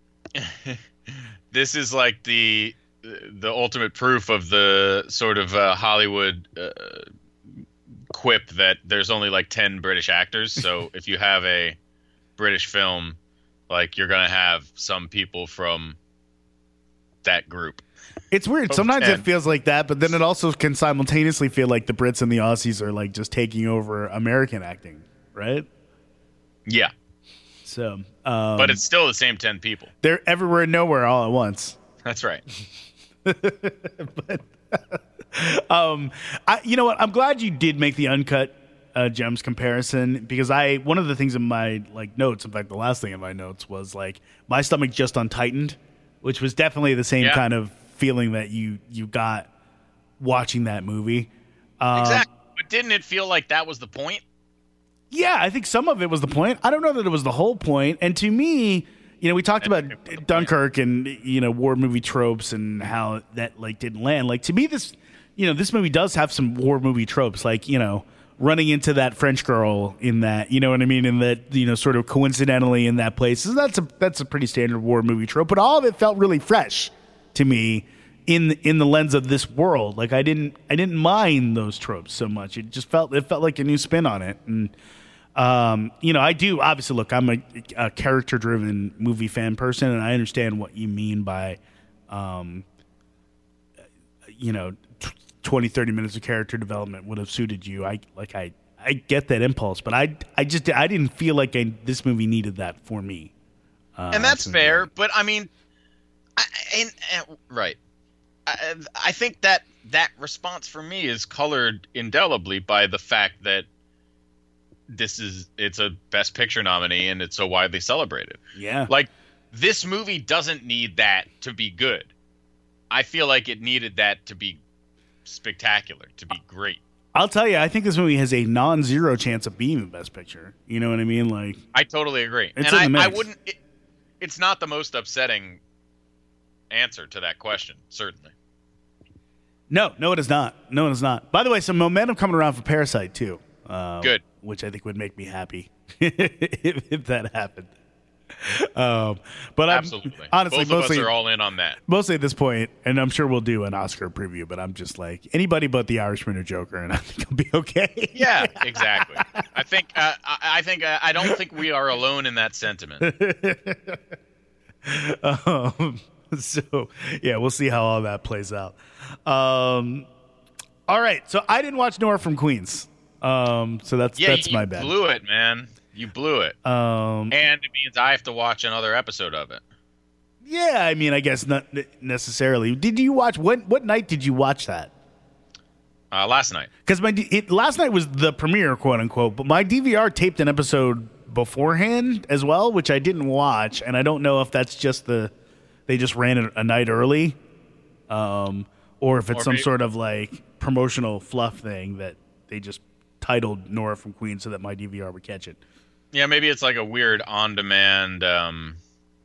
this is like the the ultimate proof of the sort of uh, Hollywood uh, quip that there's only like ten British actors. So if you have a British film, like you're gonna have some people from that group. It's weird. Over Sometimes ten. it feels like that, but then it also can simultaneously feel like the Brits and the Aussies are like just taking over American acting, right? Yeah, So, um, but it's still the same ten people. they're everywhere and nowhere all at once. That's right. Um, I, you know what? I'm glad you did make the uncut uh, gems comparison because I one of the things in my like notes, in fact, the last thing in my notes was like my stomach just untightened, which was definitely the same Yeah. kind of feeling that you you got watching that movie. Um, Exactly. But didn't it feel like that was the point? Yeah, I think some of it was the point. I don't know that it was the whole point. And to me, you know, we talked about Dunkirk and, you know, war movie tropes and how that like didn't land. Like to me, this, you know, this movie does have some war movie tropes, like, you know, running into that French girl in that, you know what I mean, in that, you know, sort of coincidentally in that place. So that's a that's a pretty standard war movie trope. But all of it felt really fresh to me in in the lens of this world. Like I didn't I didn't mind those tropes so much. It just felt it felt like a new spin on it. And um, you know, I do obviously look. I'm a, a character driven movie fan person, and I understand what you mean by, um, you know, t- twenty, thirty minutes of character development would have suited you. I like I I get that impulse, but I I just I didn't feel like I, this movie needed that for me. Uh, and that's so- fair, but I mean, I, and, and right. I, I think that that response for me is colored indelibly by the fact that this is it's a Best Picture nominee and it's so widely celebrated. Yeah, Like this movie doesn't need that to be good. I feel like it needed that to be spectacular, to be great. I'll tell you, I think this movie has a non-zero chance of being the Best Picture. You know what I mean? Like, I totally agree. It's and in the I, I mix. wouldn't it, it's not the most upsetting answer to that question, certainly. no, no, it is not. No, it is not. By the way, some momentum coming around for Parasite too. Uh, Good. which I think would make me happy if, if that happened. Um, but I'm, Absolutely. honestly, Both mostly, of us are all in on that. mostly at this point, and I'm sure we'll do an Oscar preview. But I'm just like anybody but The Irishman or Joker, and I think I'll be okay. Yeah, exactly. I think uh, I, I think uh, I don't think we are alone in that sentiment. um, so yeah, we'll see how all that plays out. Um, all right, so I didn't watch Nora from Queens. Um, so that's Yeah, that's you my bad. blew it, man. You blew it, Um, and it means I have to watch another episode of it. yeah, I mean, I guess not necessarily. Did you watch what? What night did you watch that? Uh, last night. Because my D- it, last night was the premiere, quote unquote, but my D V R taped an episode beforehand as well, which I didn't watch, and I don't know if that's just the they just ran it a night early, um, or if it's Or some maybe- sort of like promotional fluff thing that they just titled Nora from Queens so that my D V R would catch it. Yeah, maybe it's like a weird on-demand, um,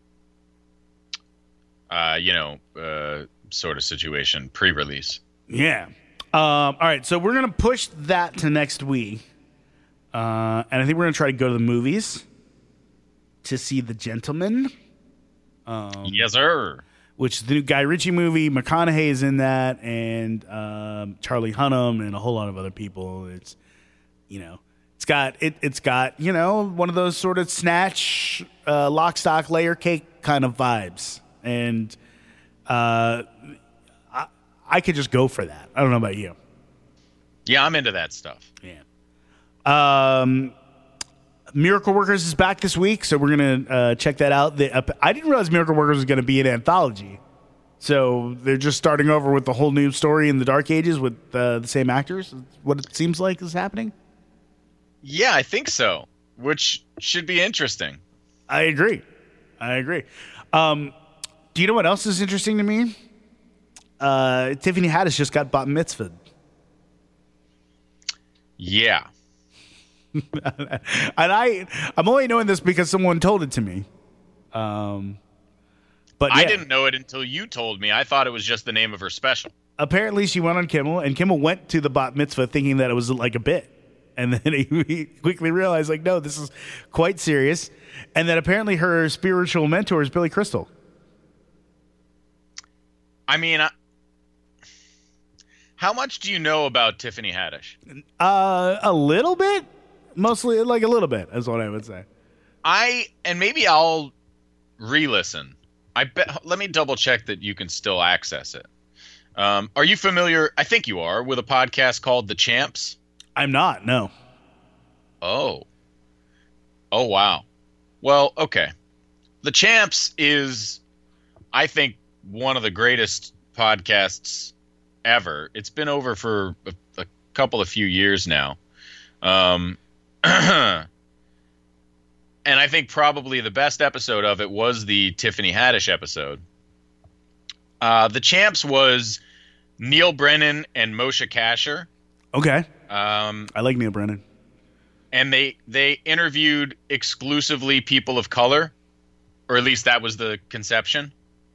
uh, you know, uh, sort of situation, pre-release. Yeah. Um, all right, so we're gonna push that to next week, uh, and I think we're gonna try to go to the movies to see The Gentleman, Um, yes, sir. which is the new Guy Ritchie movie. McConaughey is in that, and um, Charlie Hunnam, and a whole lot of other people. It's, you know, it's got it. It's got you know one of those sort of Snatch, uh, Lock, Stock, Layer Cake kind of vibes, and uh, I, I could just go for that. I don't know about you. Yeah, I'm into that stuff. Yeah. Um, Miracle Workers is back this week, so we're gonna uh, check that out. The, uh, I didn't realize Miracle Workers was gonna be an anthology, so they're just starting over with the whole new story in the Dark Ages with uh, the same actors. What it seems like is happening. Yeah, I think so, which should be interesting. I agree. I agree. Um, do you know what else is interesting to me? Uh, Tiffany Haddish just got bat mitzvahed. Yeah. And I, I'm only knowing this because someone told it to me. Um, but I yeah, didn't know it until you told me. I thought it was just the name of her special. apparently she went on Kimmel, and Kimmel went to the bat mitzvah thinking that it was like a bit. And then he, he quickly realized, like, no, this is quite serious. And that apparently her spiritual mentor is Billy Crystal. I mean, I, how much do you know about Tiffany Haddish? Uh, a little bit. Mostly, like a little bit, is what I would say. I and maybe I'll re-listen I bet. Let me double check that you can still access it. Um, are you familiar? I think you are with a podcast called The Champs. I'm not. No. Oh. Oh wow. Well, okay. The Champs is, I think, one of the greatest podcasts ever. It's been over for a, a couple of few years now. Um, and I think probably the best episode of it was the Tiffany Haddish episode. Uh, the Champs was Neil Brennan and Moshe Kasher. Okay. Um, I like Neil Brennan. And they they interviewed exclusively people of color, or at least that was the conception.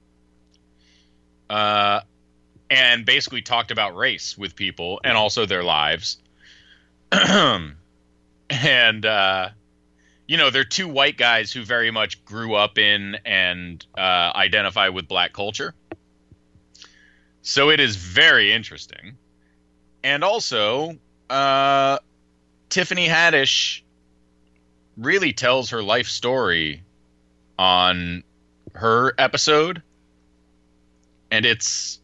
Uh, and basically talked about race with people and also their lives. and, uh, you know, they're two white guys who very much grew up in and uh, identify with black culture. So it is very interesting. And also, uh, Tiffany Haddish really tells her life story on her episode. And it's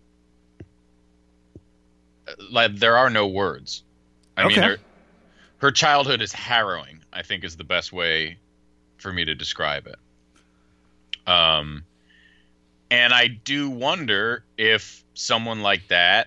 like there are no words. I Okay. mean, her, her childhood is harrowing, I think is the best way for me to describe it. Um, and I do wonder if someone like that,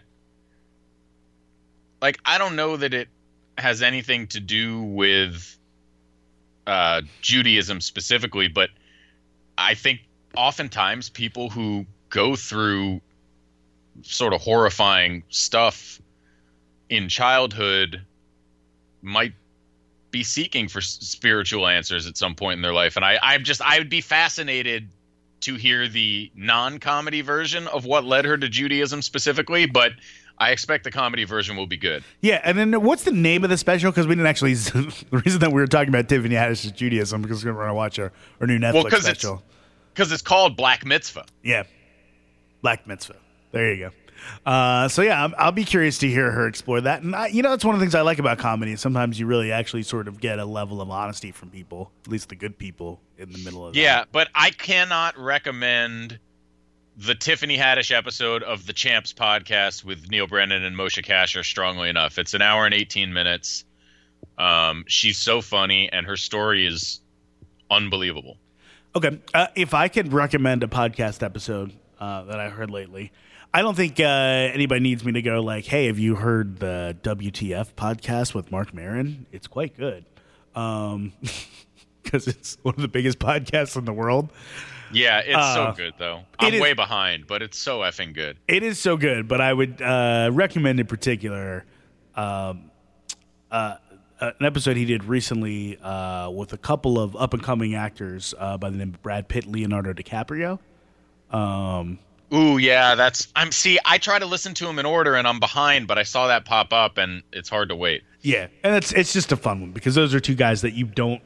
like, I don't know that it has anything to do with uh, Judaism specifically, but I think oftentimes people who go through sort of horrifying stuff in childhood might be seeking for s- spiritual answers at some point in their life. And I, I'm just, I would be fascinated to hear the non-comedy version of what led her to Judaism specifically, but I expect the comedy version will be good. Yeah, and then what's the name of the special? Because we didn't actually. The reason that we were talking about Tiffany Haddish is Judaism because we're going to watch our, our new Netflix Well, because it's, special. 'cause it's called Black Mitzvah. Yeah, Black Mitzvah. There you go. Uh, so yeah, I'm, I'll be curious to hear her explore that. And I, you know, that's one of the things I like about comedy. Sometimes you really actually sort of get a level of honesty from people, at least the good people in the middle of Yeah, that. but I cannot recommend the Tiffany Haddish episode of the Champs podcast with Neil Brennan and Moshe Kasher strongly enough. It's an hour and eighteen minutes. Um, she's so funny, and her story is unbelievable. Okay, uh, if I could recommend a podcast episode uh, that I heard lately, I don't think uh, anybody needs me to go like, hey, have you heard the W T F podcast with Mark Maron? It's quite good. Um, because it's one of the biggest podcasts in the world. Yeah, it's Uh, so good, though. I'm is- way behind, but it's so effing good. It is so good, but I would uh, recommend in particular um, uh, an episode he did recently uh, with a couple of up-and-coming actors uh, by the name of Brad Pitt, Leonardo DiCaprio. Um, Ooh, yeah, that's. I'm see. I try to listen to them in order, and I'm behind, but I saw that pop up, and it's hard to wait. yeah, and it's it's just a fun one because those are two guys that you don't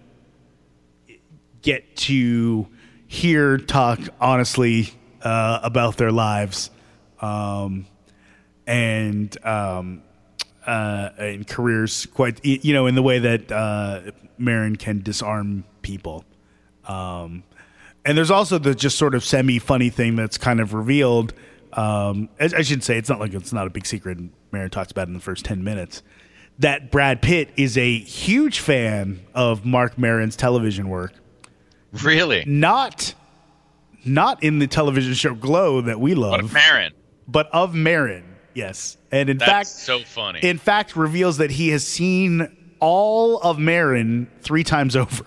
get to hear talk honestly uh, about their lives um, and um, uh, and careers quite you know in the way that uh, Maron can disarm people. Um, and there's also the just sort of semi-funny thing that's kind of revealed. Um, I, I should say it's not like it's not a big secret. And Maron talks about it in the first ten minutes. That Brad Pitt is a huge fan of Mark Maron's television work. Really? Not, not in the television show Glow that we love, But Maron. but of Maron. Yes, and in That's fact, so funny. in fact, reveals that he has seen all of Maron three times over.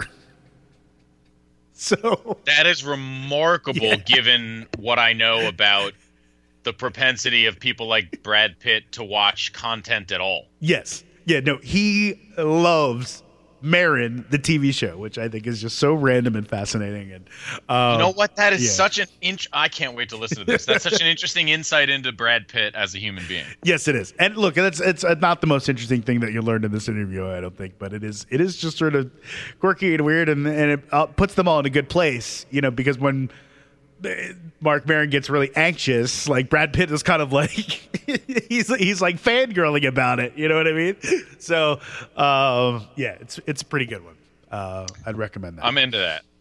So That is remarkable, Yeah. given what I know about the propensity of people like Brad Pitt to watch content at all. yes, yeah, no, he loves Maron, the T V show, which I think is just so random and fascinating. And uh, You know what? That is yeah. such an int- I can't wait to listen to this. That's such an interesting insight into Brad Pitt as a human being. Yes, it is. And look, it's it's not the most interesting thing that you learned in this interview, I don't think, but it is it is just sort of quirky and weird, and and it uh, puts them all in a good place, you know, because when uh, Mark Maron gets really anxious, like Brad Pitt is kind of like he's he's like fangirling about it, you know what I mean? So um, yeah, it's it's a pretty good one. Uh, I'd recommend that. I'm into that.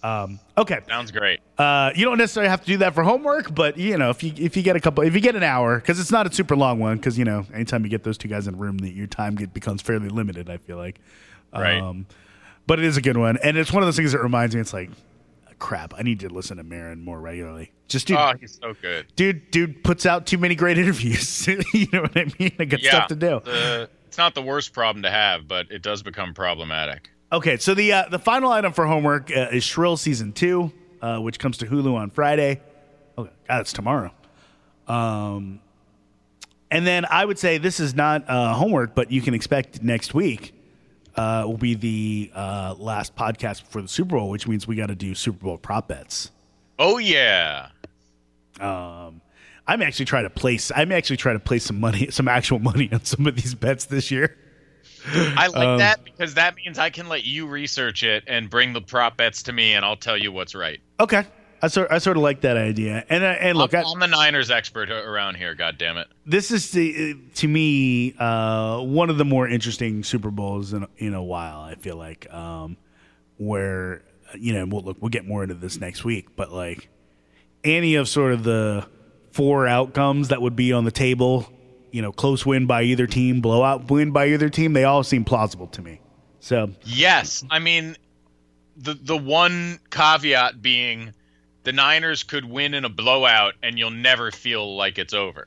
Um, okay. Sounds great. Uh, you don't necessarily have to do that for homework, but you know, if you if you get a couple, if you get an hour, because it's not a super long one, because you know, anytime you get those two guys in a room, that your time get, becomes fairly limited. I feel like, Right. um, but it is a good one, and it's one of those things that reminds me. It's like, crap, I need to listen to Marin more regularly. Just dude, Oh, he's so good. dude, dude puts out too many great interviews. You know what I mean? I got Yeah, stuff to do. the- it's not the worst problem to have, but it does become problematic. Okay, so the uh, the final item for homework uh, is Shrill season two, uh, which comes to Hulu on Friday. Oh God, it's tomorrow. Um, and then I would say this is not uh, homework, but you can expect next week uh, will be the uh, last podcast before the Super Bowl, which means we got to do Super Bowl prop bets. Oh yeah. Um, I'm actually trying to place. I'm actually trying to place some money, some actual money on some of these bets this year. I like Um, that because that means I can let you research it and bring the prop bets to me, and I'll tell you what's right. Okay, I sort I sort of like that idea. And uh, and look, I'm, I, I'm the Niners expert around here. God damn it! this is the, to me uh, one of the more interesting Super Bowls in, in a while. I feel like um, where you know we'll look we'll get more into this next week, but like any of sort of the four outcomes that would be on the table, you know, close win by either team, blowout win by either team, they all seem plausible to me. So Yes, I mean the the one caveat being the Niners could win in a blowout, and you'll never feel like it's over.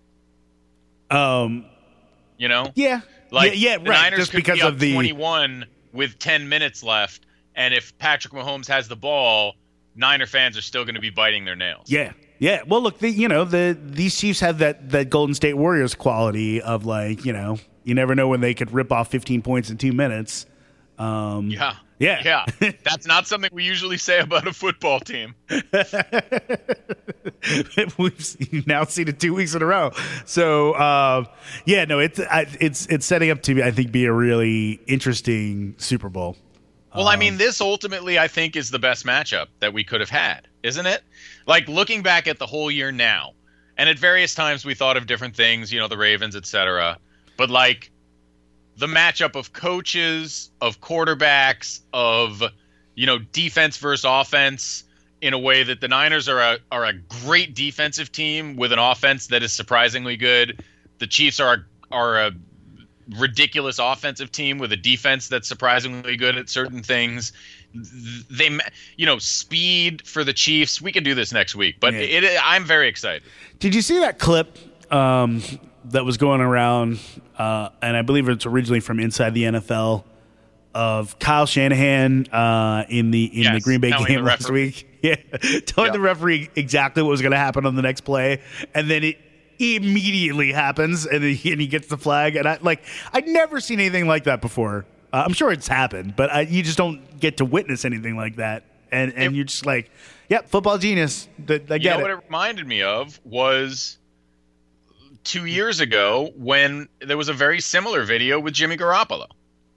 um, You know, yeah, like yeah, yeah the right. Niners Just could because be up of the twenty-one with ten minutes left, and if Patrick Mahomes has the ball, Niner fans are still going to be biting their nails. Yeah, yeah. Well, look, the, you know, the these Chiefs have that that Golden State Warriors quality of like, you know, you never know when they could rip off fifteen points in two minutes. Um, Yeah. Yeah. Yeah. That's not something we usually say about a football team. We've seen, now seen it two weeks in a row. So, uh, yeah, no, it's I, it's it's setting up to, I think, be a really interesting Super Bowl. Well, I mean, this ultimately, I think, is the best matchup that we could have had, isn't it? Like, looking back at the whole year now, and at various times we thought of different things, you know, the Ravens, et cetera. But, like, the matchup of coaches, of quarterbacks, of, you know, defense versus offense, in a way that the Niners are a are a great defensive team with an offense that is surprisingly good. The Chiefs are a, are a ridiculous offensive team with a defense that's surprisingly good at certain things. They, you know, speed for the Chiefs. We can do this next week, but Yeah. it, it, I'm very excited. Did you see that clip um, that was going around? Uh, and I believe it's originally from Inside the N F L of Kyle Shanahan uh, in the in the Yes, Green Bay telling game the last referee. week. Yeah, telling Yeah. the referee exactly what was going to happen on the next play, and then it immediately happens, and he, and he gets the flag. And I like I'd never seen anything like that before. Uh, I'm sure it's happened, but I, you just don't get to witness anything like that. And and It- you're just like, yep, football genius. I, I get You know it. what it reminded me of was two years ago when there was a very similar video with Jimmy Garoppolo,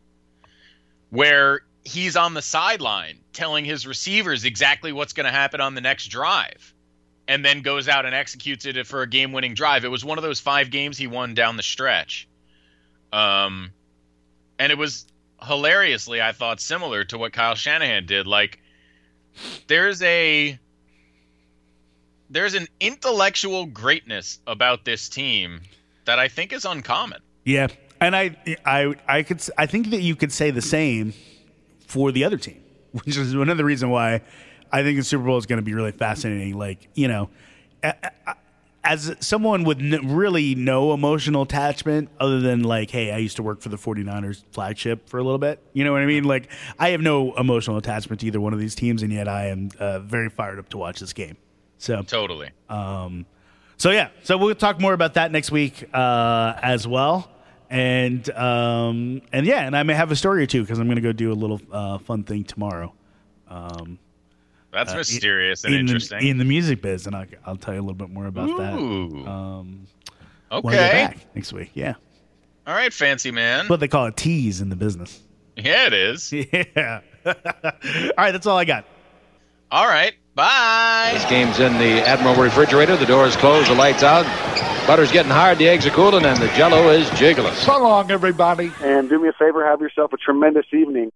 where he's on the sideline telling his receivers exactly what's going to happen on the next drive, and then goes out and executes it for a game-winning drive. It was one of those five games he won down the stretch. Um, and it was hilariously, I thought, similar to what Kyle Shanahan did. Like, there's a there's an intellectual greatness about this team that I think is uncommon. Yeah, and I, I, I could, I think that you could say the same for the other team, which is another reason why I think the Super Bowl is going to be really fascinating. Like, you know, a- a- as someone with n- really no emotional attachment other than like, hey, I used to work for the 49ers flagship for a little bit. You know what I mean? Like, I have no emotional attachment to either one of these teams, and yet I am uh, very fired up to watch this game. So Totally. um, so yeah, so we'll talk more about that next week uh, as well, and um, and yeah, and I may have a story or two because I'm going to go do a little uh, fun thing tomorrow. Um, That's uh, mysterious and in interesting. the, in the music biz, and I'll, I'll tell you a little bit more about Ooh. that. Um, okay. when I get back next week. Yeah, All right, fancy man. what they call a tease in the business. Yeah, it is. Yeah. All right, that's all I got. All right. Bye. This game's in the Admiral refrigerator. The door's closed, the lights out. Butter's getting hard, the eggs are cooling, and the Jell-O is jiggling. So long, everybody. And do me a favor, have yourself a tremendous evening.